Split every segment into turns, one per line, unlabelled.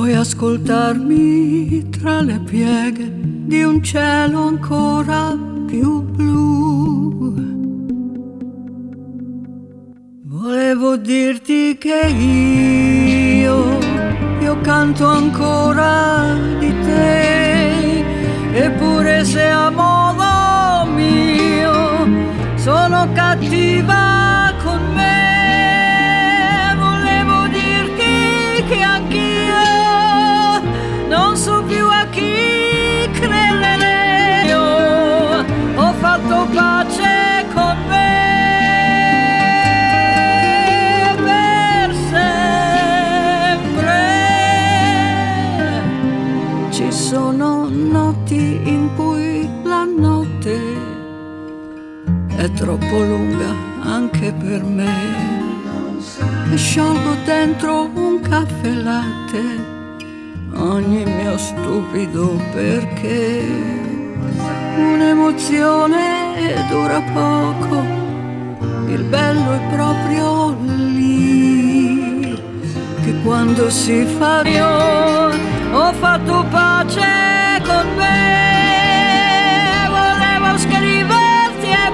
Puoi ascoltarmi tra le pieghe di un cielo ancora più blu. Volevo dirti che io canto ancora di te, eppure se a modo mio sono cattiva con me. Volevo dirti che anch'io non so più a chi credere. Io ho fatto pace con me per sempre. Ci sono notti in cui la notte è troppo lunga anche per me, e sciolgo dentro un caffè latte ogni mio stupido perché. Un'emozione dura poco, il bello è proprio lì, che quando si fa. Io ho fatto pace con me, volevo scriverti e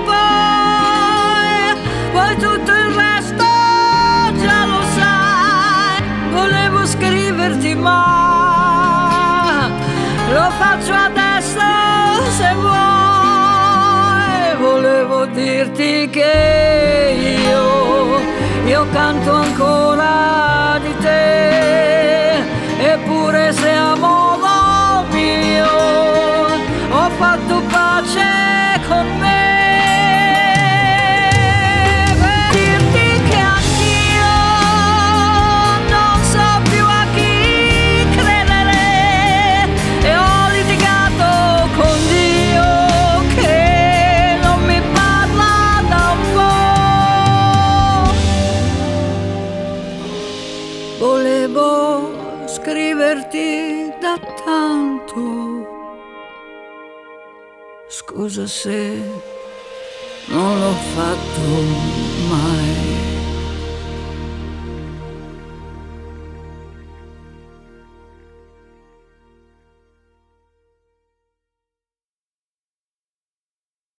poi tutto il resto già lo sai. Volevo scriverti ma lo faccio adesso se vuoi. Volevo dirti che io canto ancora di te, eppure se a modo mio ho fatto pace con me. Per dirti che anch'io non so più a chi credere, e ho litigato con Dio che non mi parla da un po'. Volevo scriverti da tanto, scusa se non l'ho fatto.